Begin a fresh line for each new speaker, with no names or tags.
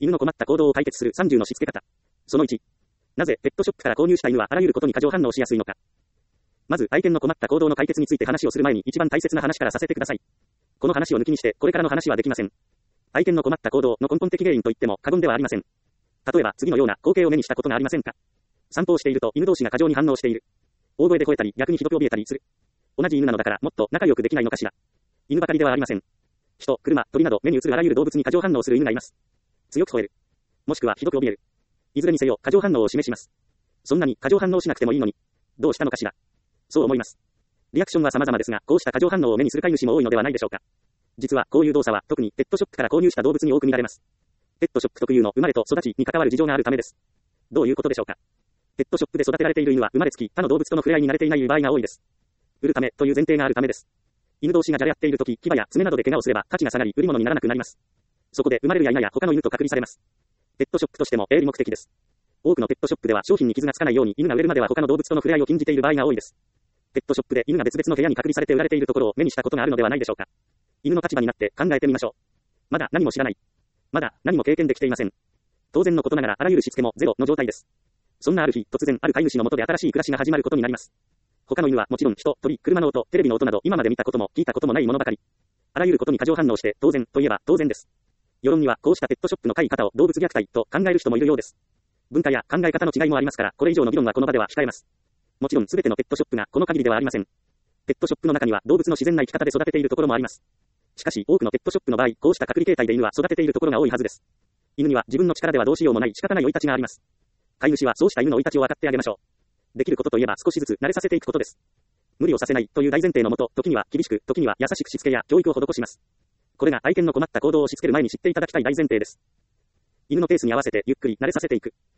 犬の困った行動を解決する30のしつけ方。その1。なぜペットショップから購入した犬はあらゆることに過剰反応しやすいのか。まず愛犬の困った行動の解決について話をする前に一番大切な話からさせてください。この話を抜きにしてこれからの話はできません。愛犬の困った行動の根本的原因といっても過言ではありません。例えば次のような光景を目にしたことがありませんか。散歩をしていると犬同士が過剰に反応している。大声で吠えたり逆にひどく怯えたりする。同じ犬なのだからもっと仲良くできないのかしら。犬ばかりではありません。人、車、鳥など目に映るあらゆる動物に過剰反応する犬がいます。強く吠える。もしくはひどく怯える。いずれにせよ過剰反応を示します。そんなに過剰反応しなくてもいいのに、どうしたのかしら。そう思います。リアクションは様々ですが、こうした過剰反応を目にする飼い主も多いのではないでしょうか。実はこういう動作は特にペットショップから購入した動物に多く見られます。ペットショップ特有の生まれと育ちに関わる事情があるためです。どういうことでしょうか。ペットショップで育てられている犬は生まれつき他の動物との触れ合いに慣れていない場合が多いです。売るためという前提があるためです。犬同士がじゃれ合っているとき、牙や爪などで怪我をすれば価値が下がり売り物にならなくなります。そこで生まれるや否や他の犬と隔離されます。ペットショップとしても営利目的です。多くのペットショップでは商品に傷がつかないように犬が売れるまでは他の動物との触れ合いを禁じている場合が多いです。ペットショップで犬が別々の部屋に隔離されて売られているところを目にしたことがあるのではないでしょうか。犬の立場になって考えてみましょう。まだ何も知らない。まだ何も経験できていません。当然のことながらあらゆるしつけもゼロの状態です。そんなある日、突然ある飼い主の下で新しい暮らしが始まることになります。他の犬はもちろん人、鳥、車の音、テレビの音など今まで見たことも聞いたこともないものばかり。あらゆることに過剰反応して当然といえば当然です。世論にはこうしたペットショップの飼い方を動物虐待と考える人もいるようです。文化や考え方の違いもありますから、これ以上の議論はこの場では控えます。もちろん全てのペットショップがこの限りではありません。ペットショップの中には動物の自然な生き方で育てているところもあります。しかし多くのペットショップの場合、こうした隔離形態で犬は育てているところが多いはずです。犬には自分の力ではどうしようもない仕方ない生い立ちがあります。飼い主はそうした犬の生い立ちを分かってあげましょう。できることといえば少しずつ慣れさせていくことです。無理をさせないという大前提のもと、時には厳しく、時には優しくしつけや教育を施します。これが愛犬の困った行動をしつける前に知っていただきたい大前提です。犬のペースに合わせてゆっくり慣れさせていく。